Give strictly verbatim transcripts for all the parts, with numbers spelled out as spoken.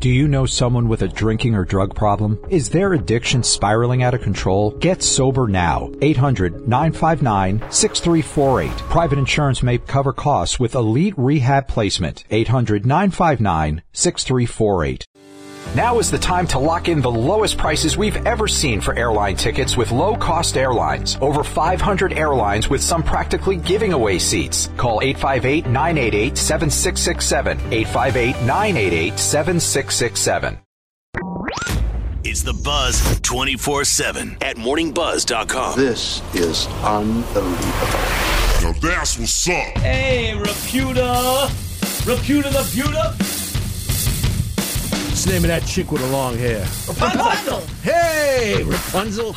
Do you know someone with a drinking or drug problem? Is their addiction spiraling out of control? Get sober now. eight hundred, nine five nine, six three four eight. Private insurance may cover costs with Elite Rehab Placement. eight hundred, nine five nine, six three four eight. Now is the time to lock in the lowest prices we've ever seen for airline tickets with low-cost airlines. Over five hundred airlines with some practically giving away seats. Call eight five eight, nine eight eight, seven six six seven. eight five eight, nine eight eight, seven six six seven. It's The Buzz twenty-four seven at morning buzz dot com. This is unbelievable. Now that's what's up. Hey, Reputa. Reputa the Puta. What's the name of that chick with the long hair? Rapunzel. Hey, Rapunzel.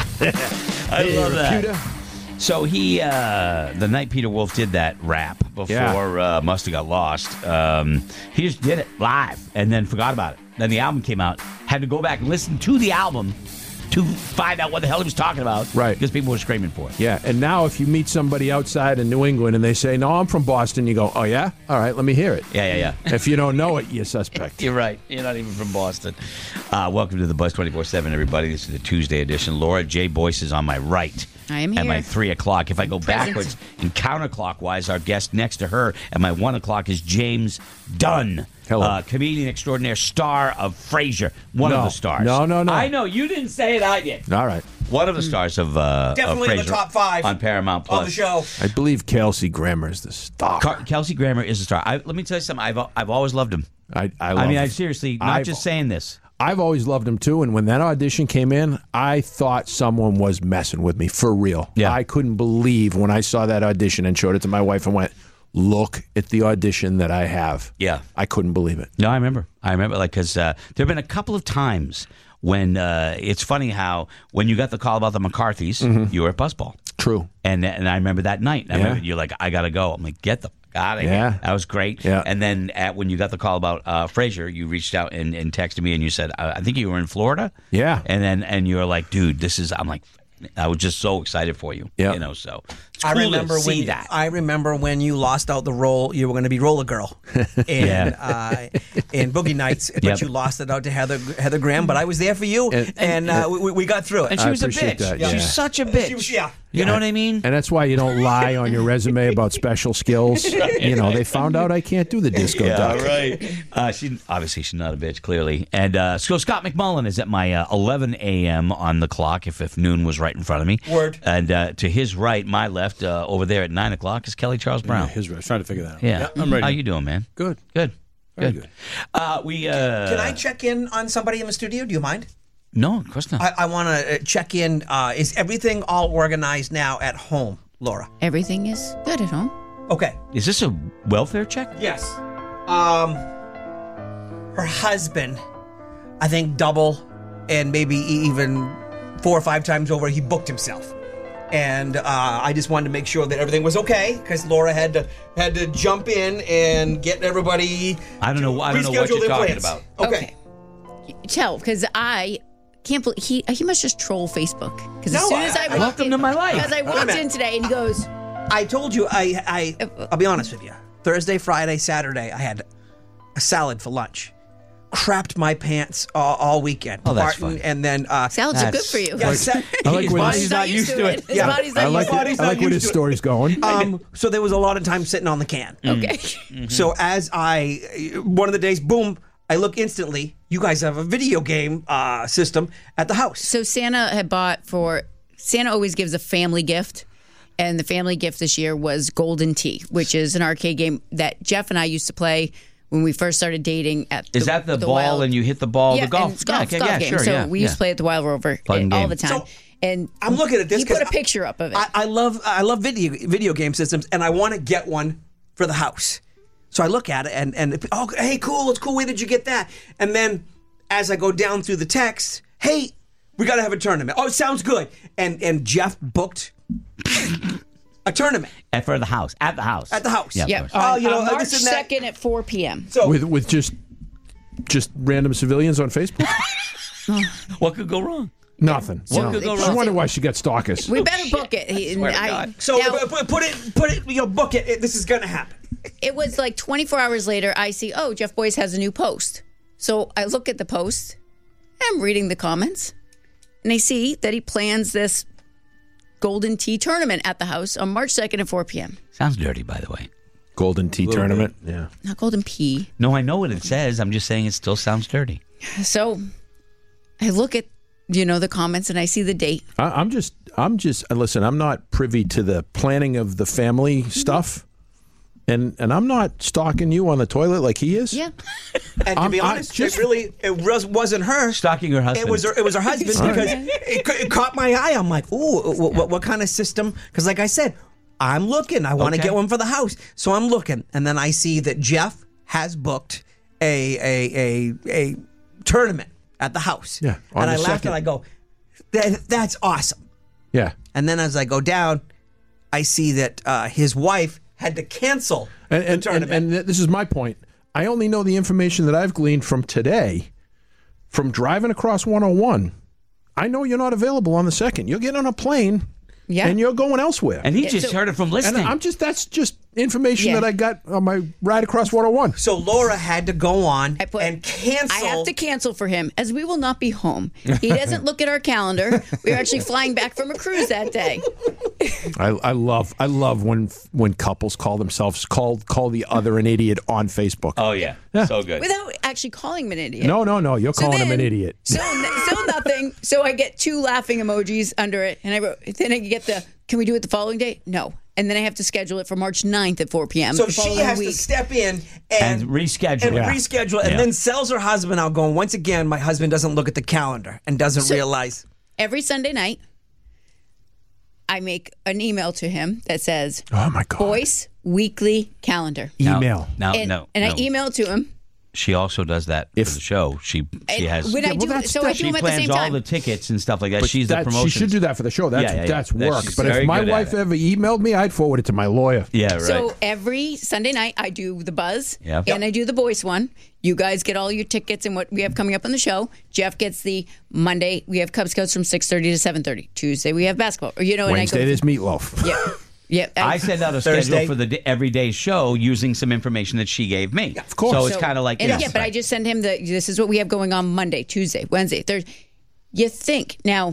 I hey, love that. Reputa. So he, uh, the night Peter Wolf did that rap before Yeah. uh, Must Have Got Lost, um, he just did it live and then forgot about it. Then the album came out. Had to go back and listen to the album to find out what the hell he was talking about. Right. Because people were screaming for it. Yeah, and now if you meet somebody outside in New England and they say, no, I'm from Boston, you go, oh, yeah? All right, let me hear it. Yeah, yeah, yeah. If you don't know it, you're suspect. You're right. You're not even from Boston. Uh, welcome to the Buzz twenty-four seven, everybody. This is the Tuesday edition. Laura J. Boyce is on my right. I am At here. my three o'clock. If I go Present. backwards and counterclockwise, our guest next to her at my one o'clock is James Dunn. Hello. Uh, comedian extraordinaire, star of Frasier. One No. of the stars. No, no, no. I know. You didn't say it. I did. All right. One of the stars of uh, Definitely of in the Frasier top five on Paramount Plus. of the show. I believe Kelsey Grammer is the star. Car- Kelsey Grammer is a star. I, let me tell you something. I've I've always loved him. I, I, love I mean, him. I seriously, not I've- just saying this. I've always loved him, too, and when that audition came in, I thought someone was messing with me, for real. Yeah. I couldn't believe when I saw that audition and showed it to my wife and went, look at the audition that I have. Yeah. I couldn't believe it. No, I remember. I remember, like, because uh, there have been a couple of times when uh, it's funny how when you got the call about the McCarthys, you were at Buzzball. True. And and I remember that night. I Yeah. remember you're like, I got to go. I'm like, get the fuck out of here. Yeah. That was great. Yeah. And then at, when you got the call about uh, Frasier, you reached out and, and texted me and you said, I, I think you were in Florida. Yeah. And then and you were like, dude, this is, I'm like, I was just so excited for you. Yeah. You know, so it's I cool remember to see when that. I remember when you lost out the role. You were going to be Roller Girl in Yeah. uh, in Boogie Nights, but Yep. you lost it out to Heather Heather Graham. But I was there for you, And- and, uh, we, we got through it. and she I was a appreciate bitch. that, yeah. She's such a bitch. She was- yeah. You know what I mean? And that's why you don't lie on your resume about special skills. You know, they found out I can't do the disco duck. right. Uh, she obviously she's not a bitch, clearly. And uh, so Scott McMullen is at my uh, eleven a.m. on the clock. If if noon was right in front of me. Word. And uh, to his right, my left, uh, over there at nine o'clock is Kelly Charles Brown. His I was trying to figure that out. Yeah, I'm ready. How you doing, man? Good. Good. Very Good. good. Uh, we. Uh, Can I check in on somebody in the studio? Do you mind? No, of course not. I, I want to check in. Uh, is everything all organized now at home, Laura? Everything is good at home. Okay. Is this a welfare check? Yes. Um, her husband, I think double and maybe e- even four or five times over, he booked himself. And uh, I just wanted to make sure that everything was okay because Laura had to had to jump in and get everybody. I don't know. I don't know what reschedule you're their talking plans. about. Okay. Tell, because I can't believe he he must just troll Facebook. Because as No, soon as I- I, I- walked Welcome in, to my life. Because I Wait a walked minute. in today and he goes, I told you. I I I'll be honest with you. Thursday, Friday, Saturday, I had a salad for lunch. Crapped my pants all, all weekend. Oh, that's Barton, fun. and then uh, salads are good That's- for you. yeah, sa- I like His when body's he's not used to it. His Yeah. body's I not like, used to body's I not like where used this to it. story's going. Um, so there was a lot of time sitting on the can. it. Okay. Mm-hmm. So as I, one of the days, boom, I look instantly. You guys have a video game uh, system at the house. So Santa had bought for Santa always gives a family gift, and the family gift this year was Golden Tee, which is an arcade game that Jeff and I used to play when we first started dating. At Is that the, ball Wild- and you hit the ball? yeah, the golf. and it's golf, yeah, okay, golf yeah, game. sure. So yeah, we used yeah. to play at the Wild Rover Fun all game. the time. So, and I'm looking at this He put 'cause a picture up of it. I, I love I love video video game systems, and I want to get one for the house. So I look at it, and and oh, hey, cool, it's cool. Where did you get that? And then as I go down through the text, hey, we got to have a tournament. Oh, it sounds good. And and Jeff booked a tournament At for the house. At the house. at the house. Yeah, of yeah, course. Oh, on, you know, on March this and that. second at four p.m. So with with just just random civilians on Facebook? What could go wrong? Nothing. What could go I wrong? wonder why she got stalkers. We better book it. He, swear to God. so now, put, put it put it you know book it. it this is gonna happen. it was like twenty-four hours later. I see. Oh, Jeff Boyce has a new post. So I look at the post, I'm reading the comments, and I see that he plans this Golden Tee tournament at the house on March second at four p.m. Sounds dirty, by the way. Golden Tee tournament. Bit. Yeah. Not Golden Pea. No, I know what it says. I'm just saying it still sounds dirty. So I look at, you know, the comments and I see the date. I, I'm just, I'm just, listen, I'm not privy to the planning of the family stuff. And and I'm not stalking you on the toilet like he is. Yeah. And to I'm- be I honest, just- it really it was, wasn't her. Stalking her husband. It was her, it was her husband because it, ca- it caught my eye. I'm like, ooh, what, what, what kind of system? Because like I said, I'm looking. I want to Okay. get one for the house, so I'm looking, and then I see that Jeff has booked a a a, a tournament at the house. Yeah, on and I the laughed second. and I go, that, that's awesome. Yeah. And then as I go down, I see that uh, his wife had to cancel And, the and, and, tournament. and th- this is my point. I only know the information that I've gleaned from today, from driving across one oh one. I know you're not available on the second. You're getting on a plane, Yeah. and you're going elsewhere. And he Yeah, just so- heard it from And listening. I'm just that's just information Yeah. that I got on my ride across one oh one. So Laura had to go on I put, and cancel. I have to cancel for him as we will not be home. He doesn't look at our calendar. We're actually flying back from a cruise that day. I, I love I love when when couples call themselves call call the other an idiot on Facebook. oh, yeah. Yeah. So good. Without actually calling him an idiot. No, no, no. You're So calling him an then- idiot. So, so nothing. So I get two laughing emojis under it, and I wrote. Then I get the. Can we do it the following day? No. And then I have to schedule it for March ninth at four p.m. So the she following has week. to step in and, And reschedule. and Yeah. reschedule, and Yeah. then sells her husband out. Going once again, my husband doesn't look at the calendar and doesn't So- realize. Every Sunday night, I make an email to him that says, Oh my God. "Voice weekly calendar." Now- Email. Now, and, no. and no. I email to him. She also does that If- for the show. She she And has. when I well, do, that's- so I that- do she them at the plans same all time. the tickets and stuff like that. But She's the that- promotion. She should do that for the show. That's Yeah, yeah, yeah. that's That work. she's But if very my good at wife it. ever emailed me, I'd forward it to my lawyer. Yeah, right. So every Sunday night, I do the buzz, Yep. and I do the voice one. You guys get all your tickets and what we have coming up on the show. Jeff gets the Monday. We have Cub Scouts from six thirty to seven thirty. Tuesday we have basketball. Or, you know, and Wednesday I go, there's meatloaf. yeah, yeah. I send out a Thursday. schedule for the d- everyday show using some information that she gave me. of course. So it's So- kind of like and yes. yeah, but I just send him the. This is what we have going on Monday, Tuesday, Wednesday, Thursday. You think now?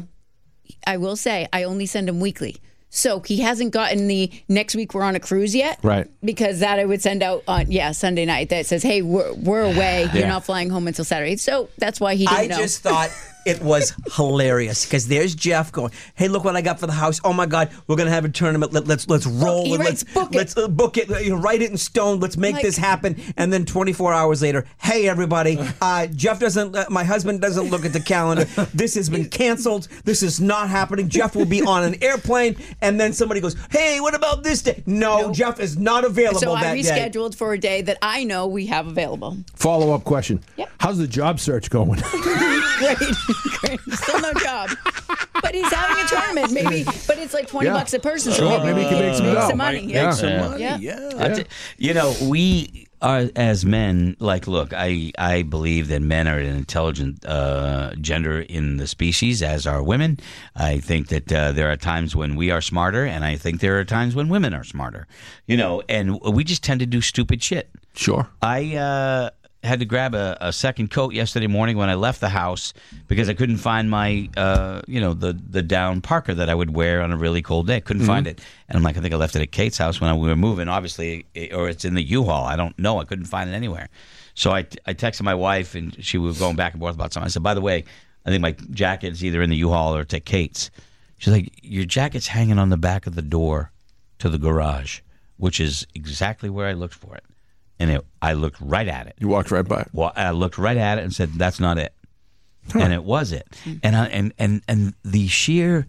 I will say I only send him weekly, so he hasn't gotten the next week we're on a cruise yet, Right. Because that I would send out on yeah Sunday night that says, hey, we're we're away. You're Yeah. not flying home until Saturday, so that's why he didn't I know. just thought it was hilarious because there's Jeff going, "Hey, look what I got for the house! Oh my God, we're gonna have a tournament. Let, let's let's roll. he with- writes, let's "Book it." let's uh, book it. You know, write it in stone. Let's make Like- this happen." And then twenty-four hours later, "Hey everybody, uh, Jeff doesn't. Uh, my husband doesn't look at the calendar. This has been canceled. This is not happening. Jeff will be on an airplane." And then somebody goes, "Hey, what about this day?" No, Nope. Jeff is not available so that I day. rescheduled for a day that I know we have available. Follow up question. Yep. How's the job search going? Great, great. Still no job, but he's having a tournament. Maybe, but it's like twenty Yeah. bucks a person. Sure, So maybe he can make some dough. money. Make Yeah. some Yeah. money. Yeah. Yeah. I t- you know, we are as men. Like, look, I I believe that men are an intelligent uh, gender in the species, as are women. I think that uh, there are times when we are smarter, and I think there are times when women are smarter. You know, and we just tend to do stupid shit. Sure. I uh, had to grab a, a second coat yesterday morning when I left the house because I couldn't find my, uh, you know, the the down parka that I would wear on a really cold day. Couldn't find it, and I'm like, I think I left it at Kate's house when we were moving. Obviously, it- or it's in the U-Haul. I don't know. I couldn't find it anywhere. So I I texted my wife, and she was going back and forth about something. I said, by the way, I think my jacket is either in the U-Haul or it's at Kate's. She's like, your jacket's hanging on the back of the door to the garage, which is exactly where I looked for it. And it, I looked right at it. You walked right by it. Well, I looked right at it and said, "That's not it," and it was it. And I, and and and the sheer,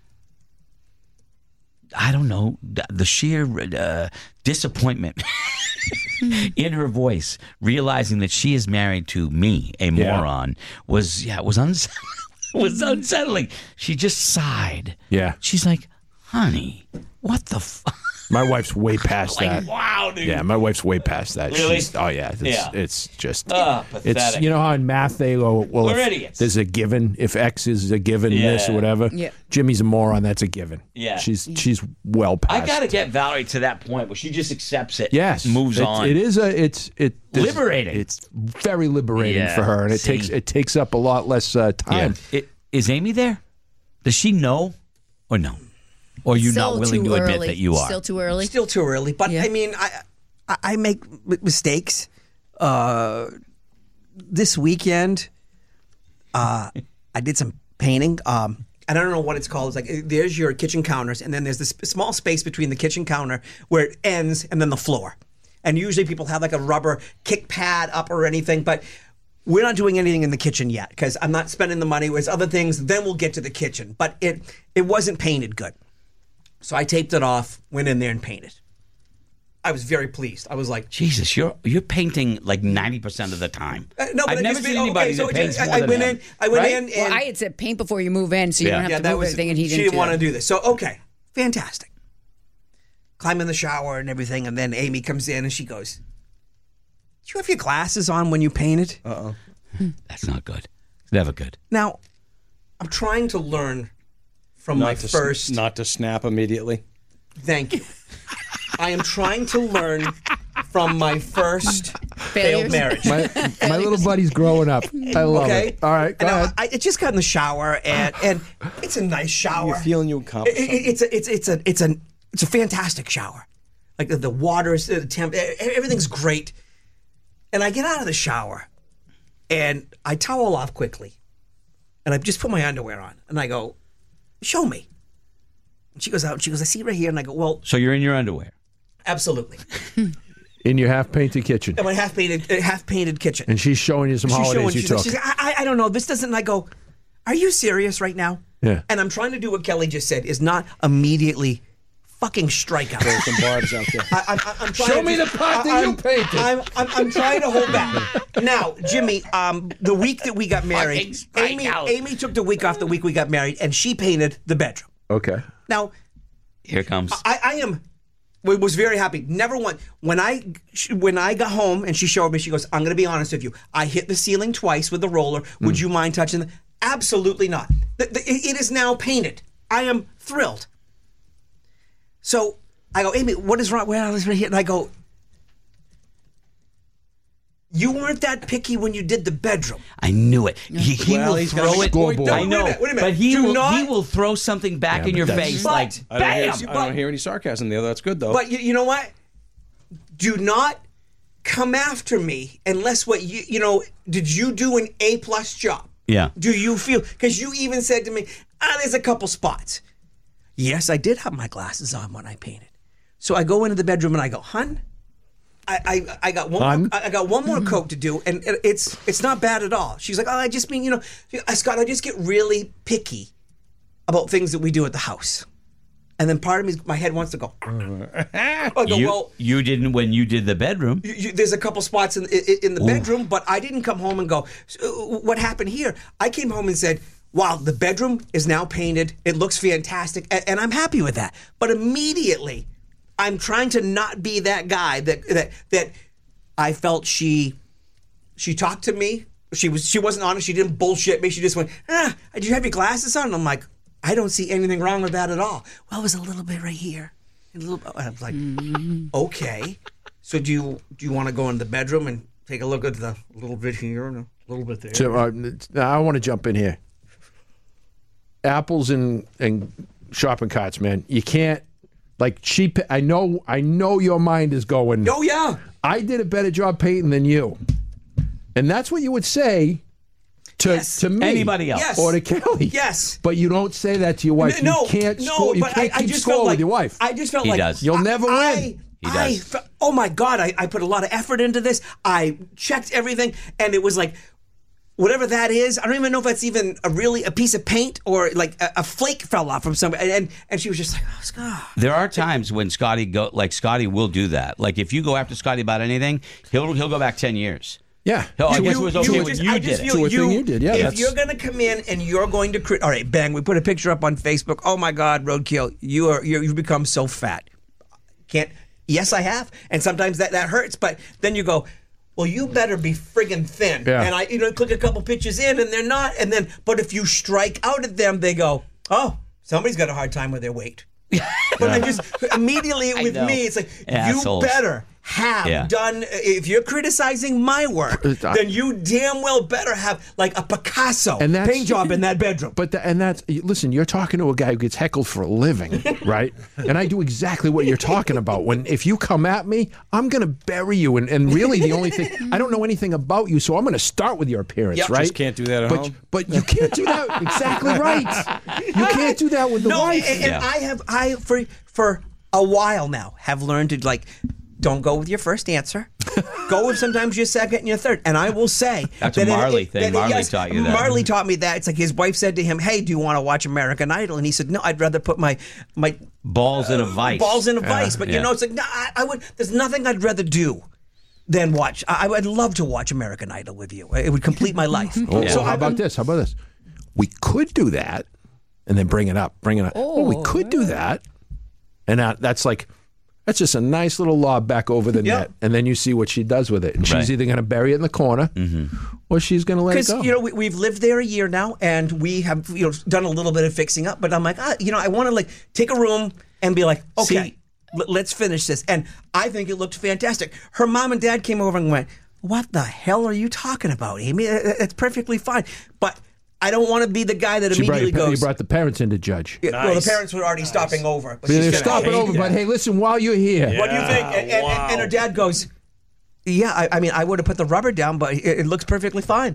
I don't know, the sheer uh, disappointment in her voice, realizing that she is married to me, a Yeah. moron, was yeah, was unsettling. was unsettling. She just sighed. Yeah. She's like, "Honey, what the." F-? My wife's way past Like, that. wow, dude. Yeah, my wife's way past that. Really? She's, oh yeah, it's, Yeah. it's just. Oh, it's pathetic. you know how in math they go, well, We're if idiots. there's a given. If X is a given, this or Yeah. whatever. Yeah. Jimmy's a moron. That's a given. Yeah. she's she's well past. I got to get Valerie to that point where she just accepts it. Yes, moves it, on. It is a it's it there's- Liberating. It's very liberating Yeah, for her, and it see. takes it takes up a lot less uh, time. Yeah. It, is Amy there? Does she know or no? Or are you Still not willing too to admit early. that you are? Still too early. Still too early, but Yeah. I mean, I I, I make m- mistakes. Uh, this weekend, uh, I did some painting. Um, and I don't know what it's called. It's like uh, there's your kitchen counters, and then there's this small space between the kitchen counter where it ends, and then the floor. And usually people have like a rubber kick pad up or anything, but we're not doing anything in the kitchen yet because I'm not spending the money. Whereas other things, then we'll get to the kitchen. But it it wasn't painted good. So I taped it off, went in there and painted. I was very pleased. I was like, Jesus, you're you're painting like ninety percent of the time. uh, no, but I've it never just seen made- anybody okay, so that it paints just- more I, I than went him. in. I went Right? in, and Well, I had said paint before you move in, so you Yeah. don't have yeah, to that move was. everything, and he she didn't. didn't do want to that. do this. So okay, fantastic. Climb in the shower and everything, and then Amy comes in and she goes, "Did you have your glasses on when you painted?" Uh-uh. That's not good. It's never good. Now, I'm trying to learn from Not my to, first. not to snap immediately. Thank you. I am trying to learn from my first failed Failures? marriage. My, my little buddy's growing up. I love Okay. it. All right, go And I, ahead. I, I just got in the shower, and and it's a nice shower. You're feeling you accomplished It- it- it's a it's it's a it's a it's a fantastic shower. Like the, the water is the temp, e- everything's great. And I get out of the shower, and I towel off quickly, and I just put my underwear on, and I go, "Show me." And she goes out, and she goes, "I see right here," and I go, "Well, So you're in your underwear. absolutely." In your half-painted kitchen, And my half painted half painted kitchen. and she's showing you some She's holidays showing, you she's took. like, she's like, I, I I don't know. This doesn't. And I go, "Are you serious right now?" Yeah. And I'm trying to do what Kelly just said: is not immediately fucking strike out. There's some barbs out there. I, I'm, I'm trying Show to me just- the part that I- you I'm- painted. I'm, I'm, I'm trying to hold back. Now, Jimmy, um, the week that we got Fucking married, strike Amy, out. Amy took the week off the week we got married, and she painted the bedroom. Okay. Now, Here it comes. I, I am w- was very happy. Never one when I sh- when I got home and she showed me. She goes, "I'm going to be honest with you. I hit the ceiling twice with the roller. Would you mind touching?" The-? Absolutely not. The, the, it it is now painted. I am thrilled. So I go, "Amy, what is wrong? Where is right here?" And I go, "You weren't that picky when you did the bedroom." I knew it. He, he Well, will he's got throw a it. scoreboard. I Wait a know, minute, wait a minute. but he Do will. not- he will throw something back Yeah, in but your that's- face But- like I don't, hear, bam. I don't hear any sarcasm there. That's good though. But you, you know what? Do not come after me unless what you you know. Did you do an A plus job? Yeah. Do you feel? Because you even said to me, "Ah, there's a couple spots." Yes, I did have my glasses on when I painted. So I go into the bedroom and I go, "Hun, I I, I got one. Hun? More, I I got one more coat to do, and it- it's it's not bad at all." She's like, "Oh, I just mean, you know, I- Scott, I just get really picky about things that we do at the house." And then part of me, my head wants to go. I go, You, well, you didn't when you did the bedroom. you, you, there's a couple spots in, in, in the bedroom, but I didn't come home and go, "So, what happened here?" I came home and said, "Wow, the bedroom is now painted. It looks fantastic, and, and I'm happy with that." But immediately, I'm trying to not be that guy that that that I felt she she talked to me. She was she wasn't honest. She didn't bullshit me. She just went, "Ah, did you have your glasses on?" And I'm like, "I don't see anything wrong with that at all." Well, it was a little bit right here. A little bit. I was like, okay. So do you do you want to go in the bedroom and take a look at the little bit here and a little bit there? So uh, now I want to jump in here. Apples and and shopping carts, man. You can't like cheap. I know. I know your mind is going. Oh yeah. I did a better job painting than you, and that's what you would say to Yes. to me, Anybody else. Yes. or to Kelly. Yes. But you don't say that to your wife. No, you can't no, score. You but can't I, I keep just score felt with like your wife. I just felt He like does. You'll never I, win. He I does. fe- oh my God! I, I put a lot of effort into this. I checked everything, and it was like, whatever that is, I don't even know if that's even a really a piece of paint or like a, a flake fell off from somebody. And, and and she was just like, "Oh, Scott." There are times when Scotty go like Scotty will do that. Like if you go after Scotty about anything, he'll he'll go back ten years. Yeah. He'll, I You- guess it was you- okay you when just- you I did just it. feel To a thing you did, yeah, If that's- you're going to come in and you're going to create, all right, bang, we put a picture up on Facebook. Oh my God, Roadkill, you are you're, you've become so fat. Can't. Yes, I have. And sometimes that, that hurts. But then you go, well, you better be friggin' thin. Yeah. And I, you know, click a couple pitches in, and they're not. And then, but if you strike out at them, they go, oh, somebody's got a hard time with their weight. But I just immediately with know. me, it's like Assholes. you better have Yeah. done. If you're criticizing my work, then you damn well better have like a Picasso And that's- paint job in that bedroom. But the, and that's listen. You're talking to a guy who gets heckled for a living, right? And I do exactly what you're talking about. When if you come at me, I'm going to bury you. And, and really, the only thing I don't know anything about you, so I'm going to start with your appearance, Yep. right? Just can't do that at but, home. But you can't do that. Exactly right. You can't do that with the No, wife. and, and Yeah. I have I for for a while now have learned to like. Don't go with your first answer. Go with sometimes your second and your third. And I will say That's that a it- Marley it- thing. that it- Marley yes, taught you that. Marley taught me that. It's like his wife said to him, "Hey, do you want to watch American Idol?" And he said, "No, I'd rather put my my Balls in a vice. balls in a vice." But you Yeah. know, it's like no, I, I would. There's nothing I'd rather do than watch. I, I'd love to watch American Idol with you. It would complete my life. Oh, So how I- about this? How about this? We could do that, and then bring it up. Bring it up. Oh, we could do that, and that, that's like that's just a nice little lob back over the Yep. net, and then you see what she does with it. And she's Right. either going to bury it in the corner, or she's going to let it Because go. you know we, we've lived there a year now, and we have you know done a little bit of fixing up. But I'm like, ah, you know, I want to like take a room and be like, okay, See- l- let's finish this. And I think it looked fantastic. Her mom and dad came over and went, "What the hell are you talking about, Amy? Uh, uh, It's perfectly fine." But I don't want to be the guy that She brought, immediately you goes. brought the parents in to judge. Yeah, Well, the Nice. parents were already stopping over. But They're she's gonna stopping hate over, it. but hey, listen, while you're here, What do you think? And, and, and, and her dad goes, "Yeah, I, I mean, I would have put the rubber down, but it, it looks perfectly fine."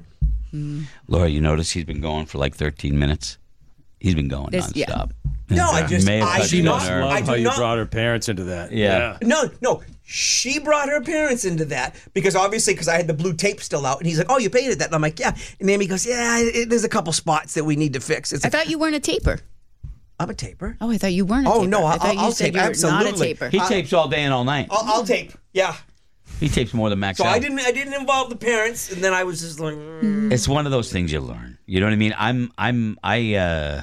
Laura, you notice he's been going for like thirteen minutes? He's been going This- yeah. nonstop. No, I just- May have I touched do a not- nerve. I Love do how you not- brought her parents into that. Yeah. No, no. She brought her parents into that because obviously, because I had the blue tape still out, and he's like, "Oh, you painted that?" And I'm like, "Yeah." And Amy goes, "Yeah, it, there's a couple spots that we need to fix." It's I like, thought you weren't a taper. I'm a taper. Oh, I thought you weren't a Oh, taper. no, I I'll- thought you I'll said tape, you were not a absolutely. taper. He tapes all day and all night. I'll, I'll tape. Yeah. He tapes more than Max So out. I didn't. I didn't involve the parents, and then I was just like, mm. It's one of those things you learn. You know what I mean? I'm I'm I uh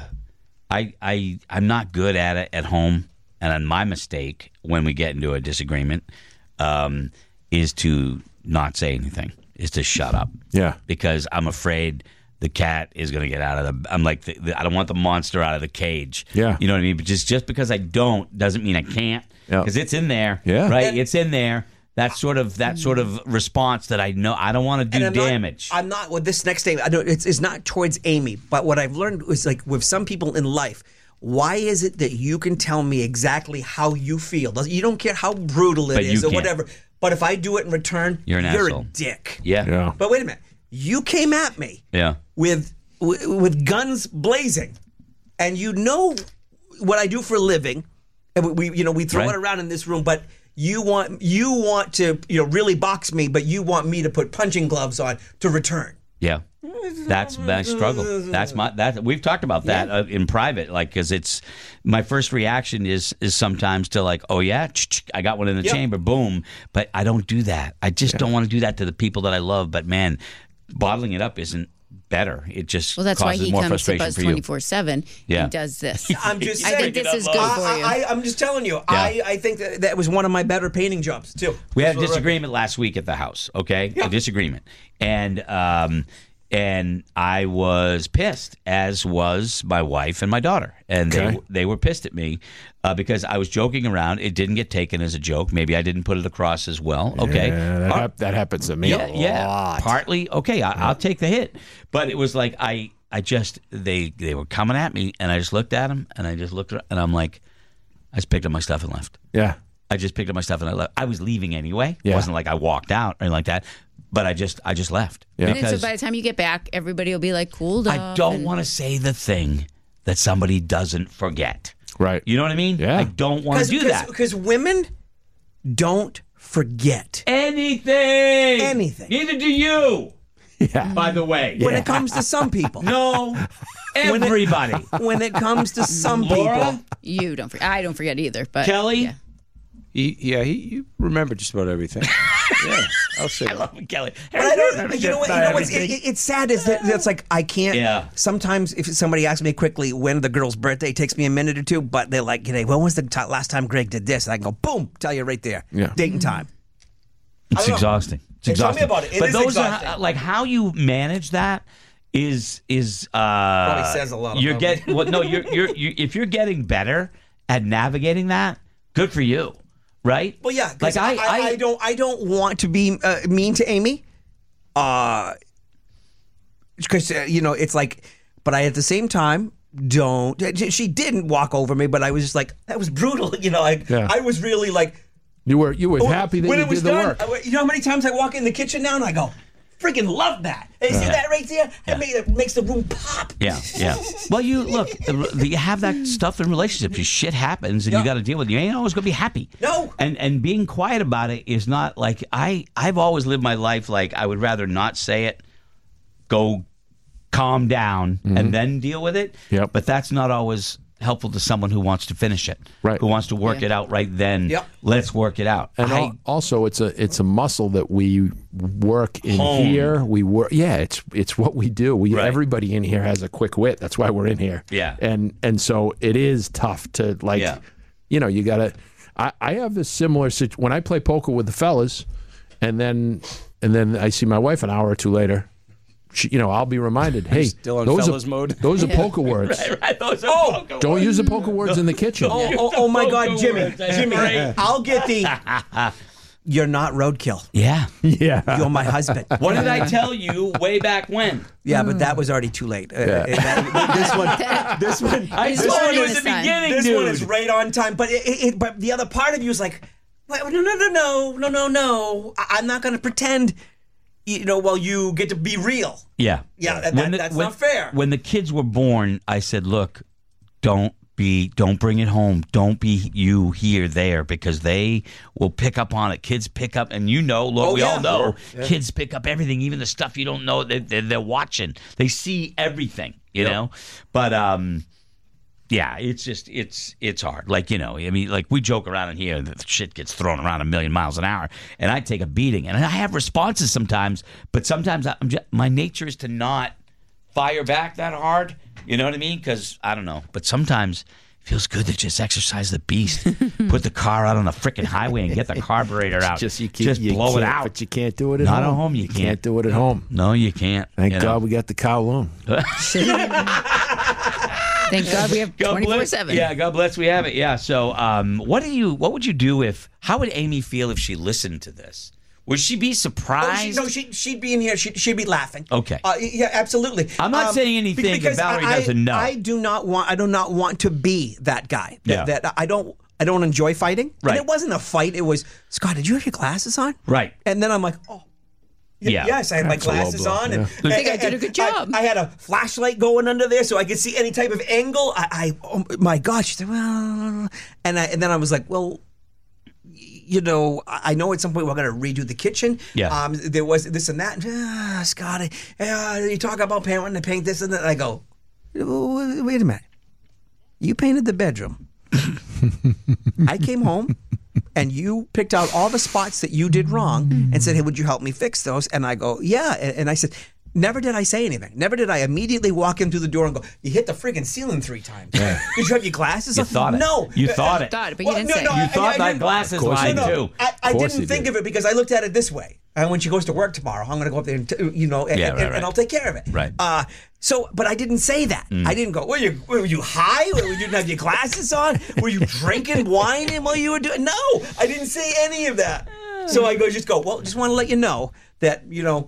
I I I'm not good at it at home, and on my mistake when we get into a disagreement um, is to not say anything, is to shut up. Yeah. Because I'm afraid the cat is going to get out of the. I'm like the, the, I don't want the monster out of the cage. Yeah. You know what I mean? But just just because I don't doesn't mean I can't. Yeah. Because it's in there. Yeah. Right. And- it's in there. That sort of that sort of response that I know I don't want to do And I'm damage. Not, I'm not with this next statement. I don't. It's, it's not towards Amy, but what I've learned is like with some people in life. Why is it that you can tell me exactly how you feel? You don't care how brutal it But is you or can't. whatever. But if I do it in return, You're an a asshole. dick. yeah. Yeah. But wait a minute. You came at me Yeah. with with, with guns blazing, and you know what I do for a living, and we, we you know we throw Right. it around in this room, but. You want you want to you know really box me, but you want me to put punching gloves on to return. Yeah, that's my struggle. That's my that we've talked about that uh, in private, like because it's my first reaction is is sometimes to like, oh yeah, I got one in the Yep. chamber, boom. But I don't do that. I just don't want to do that to the people that I love. But man, bottling it up isn't better. It just Well, that's why causes he more comes to frustration Buzz for you. twenty-four seven Yeah. and does this. I'm just I saying. think this is good I, for you. I, I'm just telling you. I, I think that, that was one of my better painting jobs too. We had a Just for the record. disagreement last week at the house. Okay, Yeah. a disagreement, and um, and I was pissed, as was my wife and my daughter, and Okay. they they were pissed at me uh, because I was joking around. It didn't get taken as a joke. Maybe I didn't put it across as well. Okay, Yeah, that, Par- hap- that happens to me yeah, a yeah. lot. Partly, okay, I, I'll take the hit, but it was like I I just they they were coming at me, and I just looked at them, and I just looked, and I'm like, I just picked up my stuff and left. Yeah. I just picked up my stuff and I left. I was leaving anyway. Yeah. It wasn't like I walked out or anything like that. But I just I just left. Yeah. And then so Because by the time you get back, everybody will be like cooled off. I don't and- want to say the thing that somebody doesn't forget. Right. You know what I mean? Yeah. I don't want to do that. Because women don't forget Anything. Anything. Neither do you. Yeah. By the way. when it comes to some people. No. Everybody. When it comes to some Laura? people. You don't forget. I don't forget either. But Kelly? yeah. He, yeah, he you remember just about everything. Yeah. I'll say I love Kelly. But I don't. You know what? You know what's it, it's sad is that it's like I can't. Yeah. Sometimes if somebody asks me quickly when the girl's birthday, it takes me a minute or two. But they're like, "Hey, when was the t- last time Greg did this?" And I can go, boom, tell you right there. Yeah. Date and time. It's exhausting. It's Hey, tell exhausting. me about it. It but is those exhausting. are like how you manage that is is uh Probably says a lot You're about get well, no, you're, you're you're if you're getting better at navigating that, good for you, right? Well, yeah. 'cause Like I, I, I, I don't. I don't want to be uh, mean to Amy. Uh, because uh, you know it's like, but I at the same time don't. She didn't walk over me, but I was just like that was brutal. You know, like Yeah. I was really like. You were you were happy that when you it was did the done, work. I- you know how many times I walk in the kitchen now and I go, freaking love that. Hey, see that right there? That make- it makes the room pop. Yeah, yeah. Well, you look, the- the- you have that stuff in relationships. Your shit happens, and you Yeah. got to deal with it. You ain't always gonna be happy. No. And and being quiet about it is not like I. I've always lived my life like I would rather not say it, go, calm down, and then deal with it. Yep. But that's not always helpful to someone who wants to finish it, Right. Who wants to work it out right then. Yep. Let's work it out. And I, al- also, it's a it's a muscle that we work in Hone. here. We work, yeah. It's it's what we do. We Right. everybody in here has a quick wit. That's why we're in here. Yeah. And and so it is tough to like, Yeah. you know, you gotta. I, I have this similar situation when I play poker with the fellas, and then and then I see my wife an hour or two later. She, you know, I'll be reminded. Hey, Still in those fellas are mode? those are poker words. right, those are Oh, poker Don't words. use the poker words in the kitchen. Oh, oh, oh my God, Poker Jimmy. words, that's Jimmy, great. I'll get the. You're not roadkill. Yeah. Yeah. You're my husband. What did I tell you way back when? Yeah, but that was already too late. Uh, Yeah. uh, that- this one, this one, I This told one you is at the time. beginning, this dude. one is right on time. But it, it, but the other part of you is like, wait, no, no, no, no, no, no, no. I, I'm not going to pretend. You know, well, you get to be real. Yeah. Yeah, that- When the- that's when- not fair. When the kids were born, I said, look, don't be, don't bring it home. Don't be you here, there, because they will pick up on it. Kids pick up, and you know, look, Oh, we yeah. all know, kids pick up everything, even the stuff you don't know. They, they, they're watching. They see everything, you know? But, um... yeah, it's just it's it's hard. Like, you know, I mean, like we joke around in here that shit gets thrown around a million miles an hour, and I take a beating, and I have responses sometimes, but sometimes I'm just, my nature is to not fire back that hard. You know what I mean? Because I don't know, but sometimes it feels good to just exercise the beast, put the car out on the freaking highway and get the carburetor out, Just you can't, you blow it can't- out. But you can't do it at Not home. at home, you can't. do it at home. No, you can't. Thank you God know? we got the Kowloon. Thank God we have God twenty-four bless. seven. Yeah, God bless. We have it. Yeah. So, um, what do you? What would you do if? How would Amy feel if she listened to this? Would she be Oh, she, surprised? no, she, she'd be in here. She'd, she'd be laughing. Okay. Uh, yeah, absolutely. I'm not Um, saying anything that because Valerie I, doesn't know. I do not want. I do not want to be that guy. That, Yeah. that I don't. I don't enjoy fighting. Right. And it wasn't a fight. It was Scott. Did you have your glasses on? Right. And then I'm like, oh. y- Yeah. Yes, I had my That's a low glasses blow, on, and, yeah. I think I and- did a good and job. I, I had a flashlight going under there, so I could see any type of angle. I, I oh my gosh, she said, well, and I, and then I was like, well, you know, I I know at some point we're going to redo the kitchen. Yeah. Um, there was this and that. Ah, Scotty, uh, you talk about paint, wanting to paint this and that. I go, wait a minute. You painted the bedroom. I came home and you picked out all the spots that you did wrong and said, hey, would you help me fix those? And I go, yeah. And, and I said, never did I say anything. Never did I immediately walk in through the door and go, you hit the friggin' ceiling three times. Did you have your glasses You on? thought it. No. You thought it. Thought it, but you didn't say it. You I- thought I that didn't- glasses course line you did. too. I, I course didn't you think did. of it because I looked at it this way. And when she goes to work tomorrow, I'm going to go up there and, t- you know, and, Yeah, and, right, and right. I'll take care of it. Right. Uh, so, but I didn't say that. I didn't go, were you, were you high? Were you didn't have your glasses on? Were you drinking wine while you were doing? No, I didn't say any of that. So I go, just go, well, just want to let you know that, you know,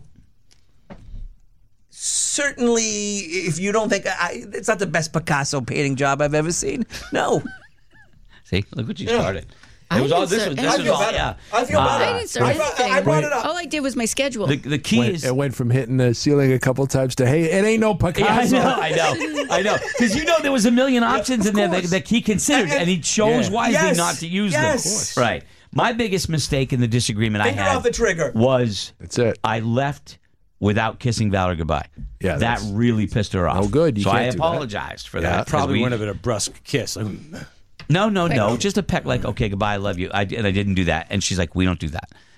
certainly if you don't think, I, it's not the best Picasso painting job I've ever seen. No. See, look what you Yeah. started. I It was all didn't this. start Was, this I was feel all better. yeah. I feel Uh, better. I didn't start I brought- anything. I brought it up. All I did was my schedule. The, the key Went, is. it went from hitting the ceiling a couple times to hey, it ain't no Picasso. Yeah, I know, I know, I know. Because you know there was a million options of in there that, course. that he considered, And- and, and- he chose Yeah. wisely Yes, not to use yes. them. Of course. Right. My biggest mistake in the disagreement Finger I had off the trigger. was That's it. I left without kissing Valerie goodbye. Yeah, that that's- really pissed her off. No good. You so can't I do that. apologized for Yeah. that. 'cause Probably we- wouldn't have been a brusque kiss. Like, No, no, no. Just a peck, like, okay, goodbye, I love you. I, and I didn't do that. And she's like, we don't do that.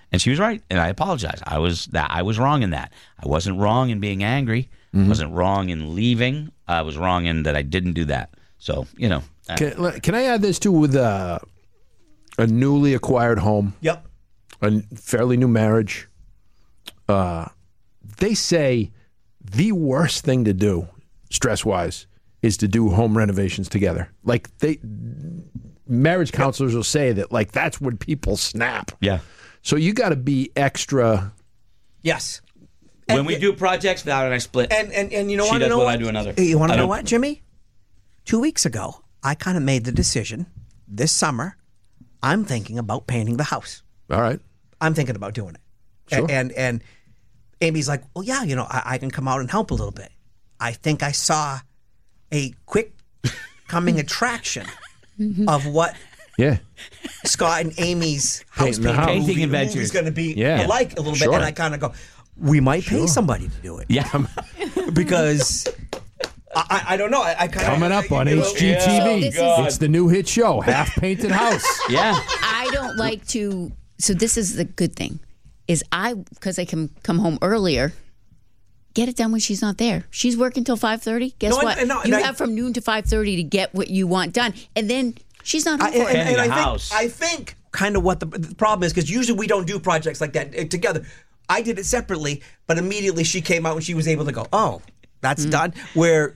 And she was right, and I apologize. I was that I was wrong in that. I wasn't wrong in being angry. I Mm-hmm. wasn't wrong in leaving. I was wrong in that I didn't do that. So, you know. uh, Can, can I add this too with uh, a newly acquired home, Yep. a fairly new marriage? Uh, they say the worst thing to do, stress-wise, is to do home renovations together. Like they, marriage counselors will say that, like that's when people snap. Yeah. So you got to be extra. Yes. When And- we do projects, Val and I split. And and and you know She what? does you know one, what? I do another. You want I to know don't- what, Jimmy? Two weeks ago, I kind of made the decision. This summer, I'm thinking about painting the house. All right. I'm thinking about doing it. Sure. And, and and Amy's like, well, yeah, you know, I, I can come out and help a little bit. I think I saw a quick coming attraction of what Yeah. Scott and Amy's house Painting the painting, house. Painting movie, adventures. movie is going to be Yeah. like a little Sure. bit. And I kind of go, we might pay somebody to do it. Yeah. Because I, I, I don't know. I, I kind of Coming up on you know, H G T V. So this is- It's the new hit show, Half Painted House. Yeah. I don't like to. So this is the good thing, is I because I can come home earlier. Get it done when she's not there. She's working till five thirty. Guess No, and- what? and no, and you I- have from noon to five thirty to get what you want done, and then she's not home I, for and, it. and, and I the think house. I think kind of what the, the problem is, because usually we don't do projects like that uh, together. I did it separately, but immediately she came out and she was able to go, oh, that's Mm. done. Where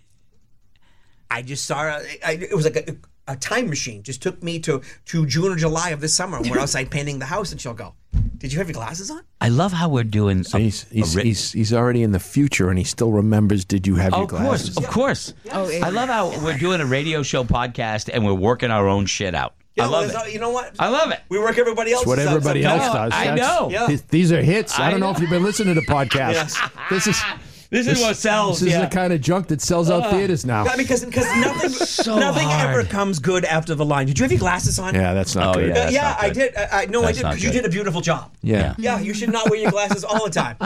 I just saw her, I, it was like a, a time machine. Just took me to, to June or July of this summer, and we're outside painting the house, and she'll go, did you have your glasses on? I love how we're doing. a- He's he's, a ri- he's he's already in the future, and he still remembers. Did you have Oh, your of course, glasses? of course. Oh, yeah. I love how we're doing a radio show podcast and we're working our own shit out. Yeah, I love well, it. You know what? I love it. We work everybody else. That's what everybody else does. I That's- know. Yeah. th- These are hits. I I don't know, know. if you've been listening to podcasts. Yes. This is This is what sells. This is yeah. the kind of junk that sells out theaters now. Yeah, because because nothing So nothing hard. ever comes good after the line. Did you have your glasses on? Yeah, that's not Oh, good. yeah. Uh, That's yeah, not I good. did. I, I no, I That's did not because you good. did a beautiful job. Yeah. Yeah, you should not wear your glasses all the time.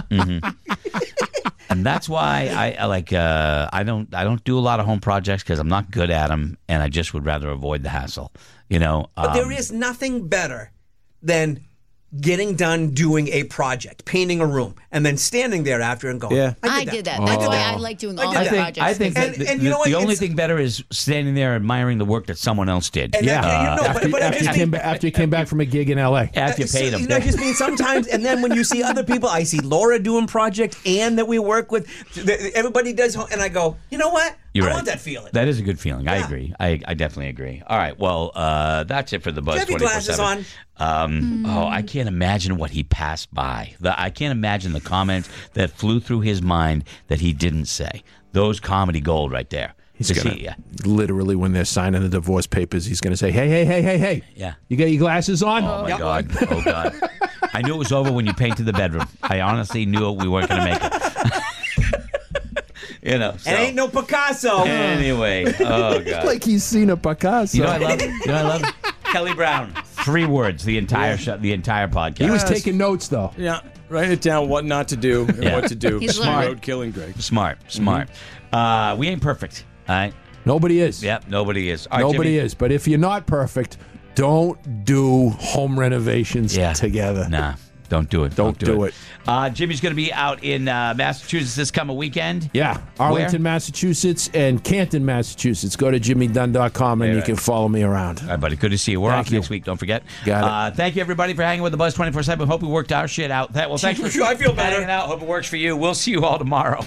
And that's why I, I like. Uh, I don't. I don't do a lot of home projects because I'm not good at them, and I just would rather avoid the hassle. You know. But um, there is nothing better than getting done doing a project, painting a room, and then standing there after and going, Yeah. I did that. I That's did why that. I like doing I all did the I think. projects. I think that And- the, and you know the- the what? only It's- thing better is standing there admiring the work that someone else did. And Yeah. that- you know, after, but, but I after, just you came mean- ba- after you came back from a gig in L A. After you so, paid them. you know, I just mean sometimes, and then when you see other people, I see Laura doing project and that we work with, the- everybody does, and I go, you know what? You're I right. want that feeling. That is a good feeling. I Yeah. agree. I, I definitely agree. All right. Well, uh, that's it for the Buzz have your twenty-four seven. glasses Um, Oh, I can't imagine what he passed by. The, I can't imagine the comments that flew through his mind that he didn't say. Those comedy gold right there. He's To gonna see- yeah. literally, when they're signing the divorce papers, he's going to say, "Hey, hey, hey, hey, hey, Yeah. you got your glasses on?" Oh my God! Oh God! I knew it was over when you painted the bedroom. I honestly knew we weren't going to make it. You know. So. And ain't no Picasso. Anyway, oh God! Like he's seen a Picasso. You know what I love? You know what I love? Kelly Brown. Three words. The entire show. The entire podcast. He was taking notes, though. Yeah, write it down what not to do and Yeah. what to do. He's Smart. learned. Road killing Greg. smart. Smart. Uh, we ain't perfect. All right. Nobody is. Yep. Nobody is. All right, Nobody Jimmy. is. But if you're not perfect, don't do home renovations Yeah. together. Nah. Don't do it. Don't do it. Uh, Jimmy's going to be out in uh, Massachusetts this coming weekend. Yeah, Arlington, Where? Massachusetts, and Canton, Massachusetts. Go to jimmy dunn dot com and Yeah. you can follow me around. All right, buddy. Good to see you. We're Thank off you. next week. Don't forget. Got it. Uh, thank you, everybody, for hanging with the Buzz twenty-four seven. Hope we worked our shit out. That, well, thanks for I feel better. hanging out. Hope it works for you. We'll see you all tomorrow.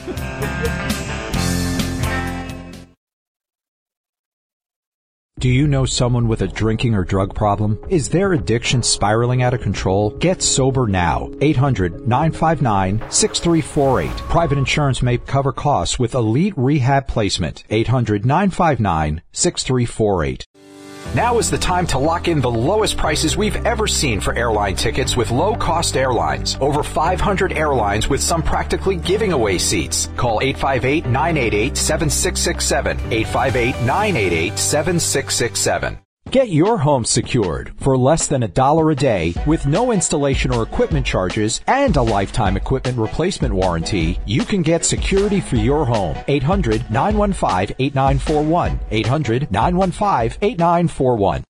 Do you know someone with a drinking or drug problem? Is their addiction spiraling out of control? Get sober now. eight hundred nine five nine six three four eight. Private insurance may cover costs with Elite Rehab Placement. eight hundred nine five nine six three four eight. Now is the time to lock in the lowest prices we've ever seen for airline tickets with low-cost airlines. Over five hundred airlines with some practically giving away seats. Call eight five eight nine eight eight seven six six seven. eight five eight nine eight eight seven six six seven. Get your home secured for less than a dollar a day with no installation or equipment charges and a lifetime equipment replacement warranty. You can get security for your home. eight hundred nine one five eight nine four one. eight hundred nine one five eight nine four one.